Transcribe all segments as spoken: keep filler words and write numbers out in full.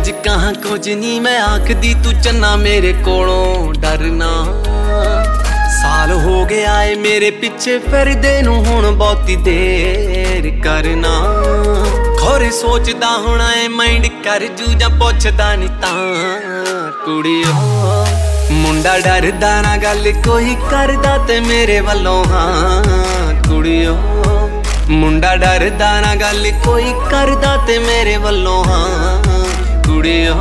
कुछ कहाँ कुछ नहीं मैं आखदी तू चन्ना मेरे कोलों डरना। साल हो गया है मेरे पिछे फिरदे नू हुण बहुती देर करना। खोरे सोचदा होना है माइंड कर जू जां पुछदा नी तां कुड़ियो। मुंडा डरदा ना गल कोई करदा ते मेरे वल्लों हाँ कुड़ियो। मुंडा डरदा ना गल कोई करदा ते मेरे वल्लों हाँ कुड़ियो।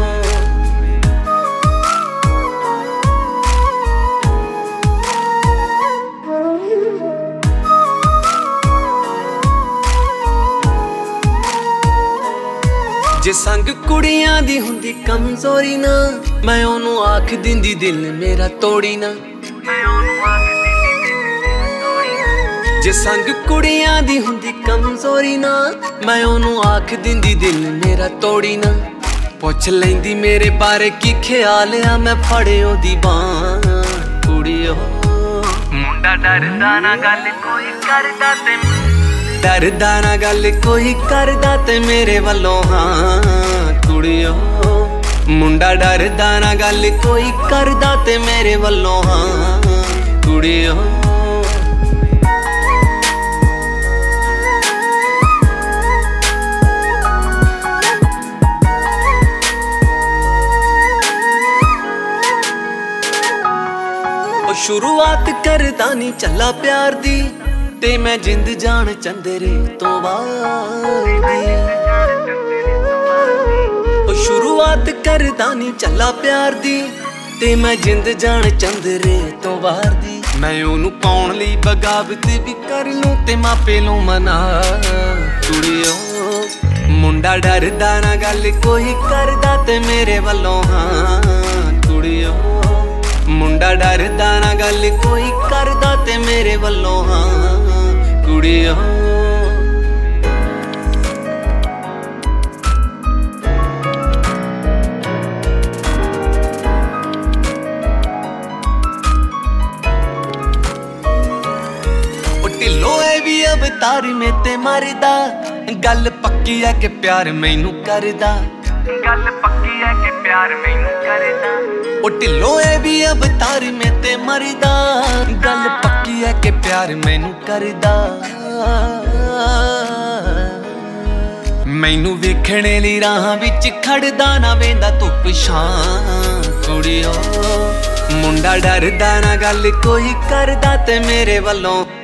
जे संग कुड़ियां दी हुंदी कमजोरी ना मैं ओनू आख दिंदी दिल मेरा तोड़ी ना। जे संग कुड़ियां दी हुंदी कमजोरी ना मैं ओनू आख दिंदी दिल मेरा तोड़ी ना। पुछ लैंदी मेरे बारे की ख्याल आ मैं फड़े ओदी बांह कुड़ियो। मुंडा डरदा ना गल कोई करदा ते डरदा ना गल कोई करदा ते मेरे वल्लों हाँ कुड़ियो। मुंडा डरदा ना गल कोई करदा ते मेरे वल्लों हाँ कुड़ियो। शुरुआत करदा नी चला प्यार दी ते मैं जिंद जान चंदरे तो वादी। शुरुआत करदा नी चला प्यार दी ते मैं जिंद जान चंदरे तो वार दी। मैं ओनू पाउण लई बगावत भी कर लूं ते मापे लूं मना कुड़ियो। मुंडा डरदा ना गल कोई करदा ते मेरे वल्लों हाँ कुड़ियो। मुंडा डरदा ना गल कोई करदा ते मेरे वल्लों हाँ कुड़ियो। ढिल्लो है भी अवतार में ते मरदा गल पक्की है कि प्यार मैनू करदा। गल पक्की है कि प्यार मैनू करदा। ओ ढिल्लो है भी अवतार में ते मरदा गल पक्की है कि प्यार मैनू करदा। मैनू वेखणे लई राहां विच खड़दा ना वेंदा धुप छां कुड़ियो। मुंडा डरदा ना गल कोई करदा ते मेरे वल्लों